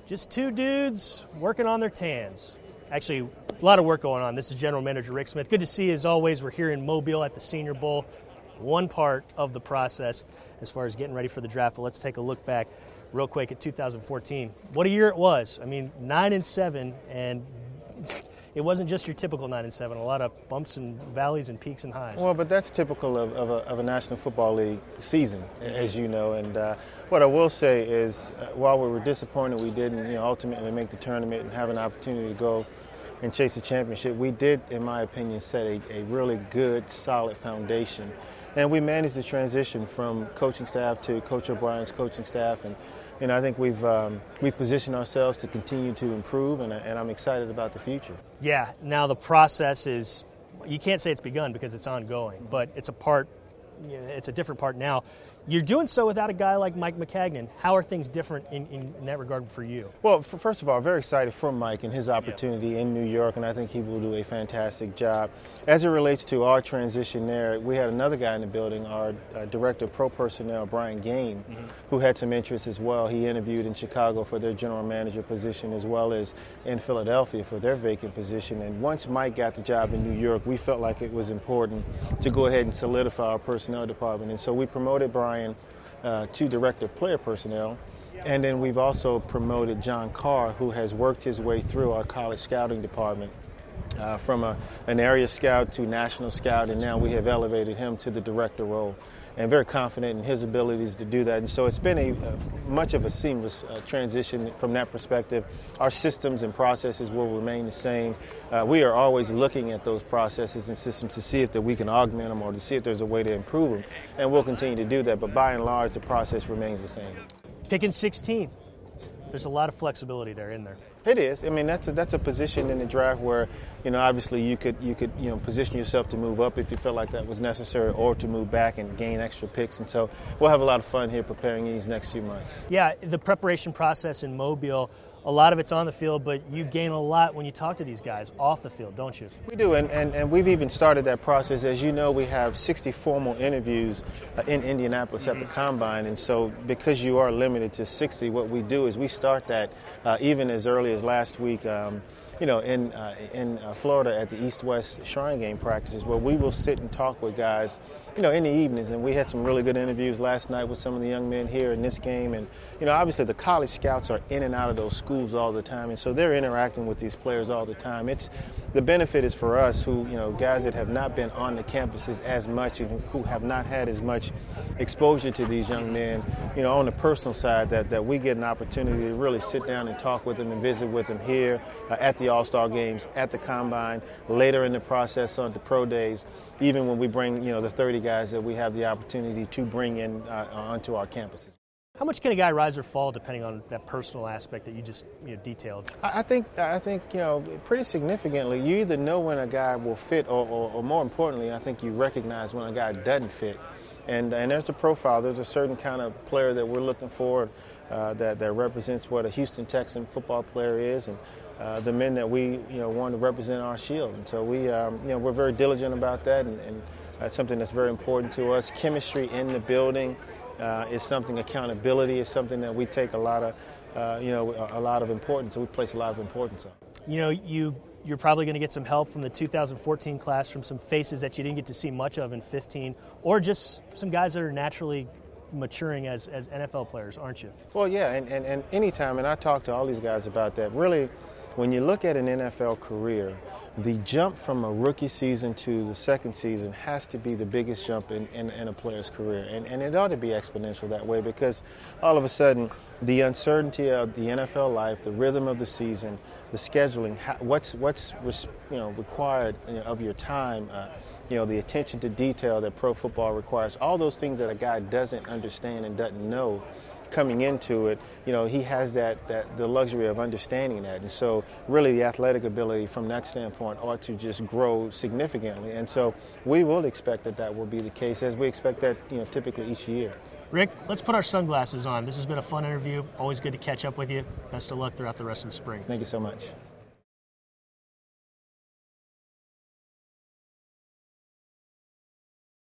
Just two dudes working on their tans. Actually, a lot of work going on. This is General Manager Rick Smith. Good to see you as always. We're here in Mobile at the Senior Bowl. One part of the process as far as getting ready for the draft. But let's take a look back real quick at 2014. What a year it was. I mean, 9-7, and it wasn't just your typical 9-7. A lot of bumps and valleys and peaks and highs. Well, but that's typical of a National Football League season, as you know. And what I will say is, while we were disappointed we didn't, ultimately make the tournament and have an opportunity to go and chase a championship, we did, in my opinion, set a really good, solid foundation. And we managed the transition from coaching staff to Coach O'Brien's coaching staff. And I think we've positioned ourselves to continue to improve, and I'm excited about the future. Yeah, now the process is, you can't say it's begun because it's ongoing, but it's a different part now. You're doing so without a guy like Mike Maccagnan. How are things different in that regard for you? Well, first of all, very excited for Mike and his opportunity in New York, and I think he will do a fantastic job. As it relates to our transition there, we had another guy in the building, our Director of Pro Personnel, Brian Game, who had some interest as well. He interviewed in Chicago for their general manager position as well as in Philadelphia for their vacant position. And once Mike got the job in New York, we felt like it was important to go ahead and solidify our personnel department. And so we promoted Brian to Director of Player Personnel. And then we've also promoted John Carr, who has worked his way through our college scouting department from an area scout to national scout, and now we have elevated him to the director role. And very confident in his abilities to do that. And so it's been much of a seamless transition from that perspective. Our systems and processes will remain the same. We are always looking at those processes and systems to see if we can augment them or to see if there's a way to improve them. And we'll continue to do that. But by and large, the process remains the same. Picking 16th. There's a lot of flexibility there, isn't there? It is. I mean, that's a position in the draft where, obviously you could position yourself to move up if you felt like that was necessary, or to move back and gain extra picks. And so we'll have a lot of fun here preparing these next few months. Yeah, the preparation process in Mobile, a lot of it's on the field, but you gain a lot when you talk to these guys off the field, don't you? We do, and we've even started that process. As you know, we have 60 formal interviews in Indianapolis at the Combine, and so because you are limited to 60, what we do is we start that even as early as last week, in Florida at the East-West Shrine Game practices, where we will sit and talk with guys, in the evenings. And we had some really good interviews last night with some of the young men here in this game. And, obviously the college scouts are in and out of those schools all the time, and so they're interacting with these players all the time. The benefit is for us who, guys that have not been on the campuses as much and who have not had as much exposure to these young men, on the personal side, that we get an opportunity to really sit down and talk with them and visit with them here at the All-Star games, at the Combine, later in the process on the pro days, even when we bring, the 30 guys that we have the opportunity to bring in onto our campuses. How much can a guy rise or fall depending on that personal aspect that you just detailed? I think pretty significantly. You either know when a guy will fit, or more importantly, I think you recognize when a guy doesn't fit. And there's a profile. There's a certain kind of player that we're looking for that represents what a Houston Texan football player is, and the men that we want to represent our shield. And so we're very diligent about that, and that's something that's very important to us. Chemistry in the building is something. Accountability is something that we take a lot of importance. We place a lot of importance on. You're probably going to get some help from the 2014 class, from some faces that you didn't get to see much of in 15, or just some guys that are naturally maturing as NFL players, aren't you? Well, yeah, and anytime, and I talk to all these guys about that, really, when you look at an NFL career, the jump from a rookie season to the second season has to be the biggest jump in a player's career. And it ought to be exponential that way, because all of a sudden the uncertainty of the NFL life, the rhythm of the season, the scheduling, what's required of your time, the attention to detail that pro football requires, all those things that a guy doesn't understand and doesn't know coming into it, he has the luxury of understanding that. And so really the athletic ability from that standpoint ought to just grow significantly. And so we will expect that will be the case, as we expect that typically each year. Rick, let's put our sunglasses on. This has been a fun interview. Always good to catch up with you. Best of luck throughout the rest of the spring. Thank you so much.